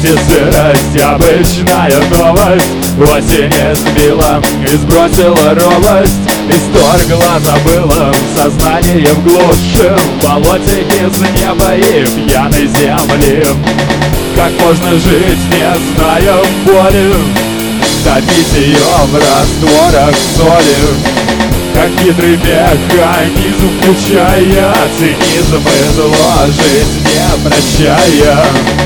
и сырость, обычная новость. Осень избила и сбросила робость, исторгла забыла сознание в глуши, в болоте из неба и пьяной земли. Как можно жить, не зная боли, топить ее в растворах соли? Как хитрый механизм, включая цинизм и зло, жизнь не прощая.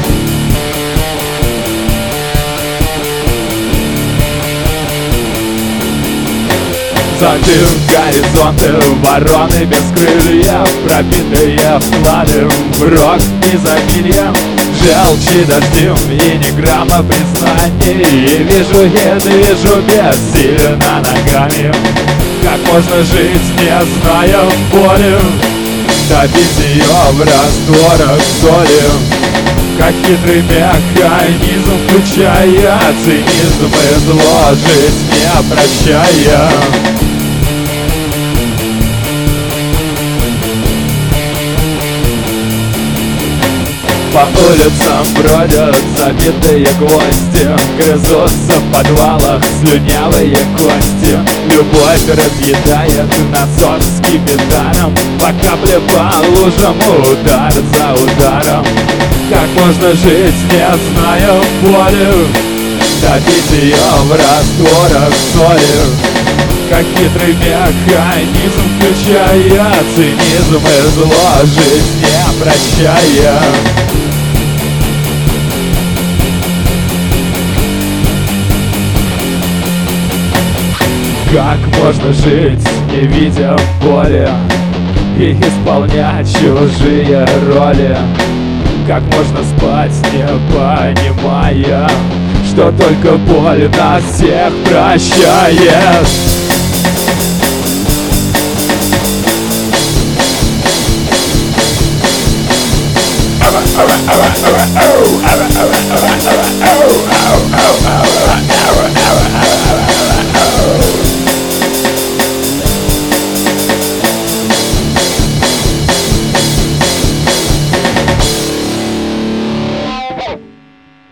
Золотые горизонты, вороны без крыльев, пробитые вклады в рок и замилья. Желчи дождем и ни грамма признаний, и вижу ед, вижу бессильно ногами. Как можно жить, не зная боли, топить ее в растворах соли? Как хитрый механизм, включая цинизм и зло, жизнь не прощая. По улицам бродят забитые гвозди, грызутся в подвалах слюнявые кости. Любовь разъедает насос с кипидаром, по капле по лужам, удар за ударом. Как можно жить, не зная боли, топить ее в растворах соли? Как хитрый механизм, включая цинизм и зло, жизнь не прощая. Как можно жить, не видя боли, и исполнять чужие роли? Как можно спать, не понимая, что только боль нас всех прощает?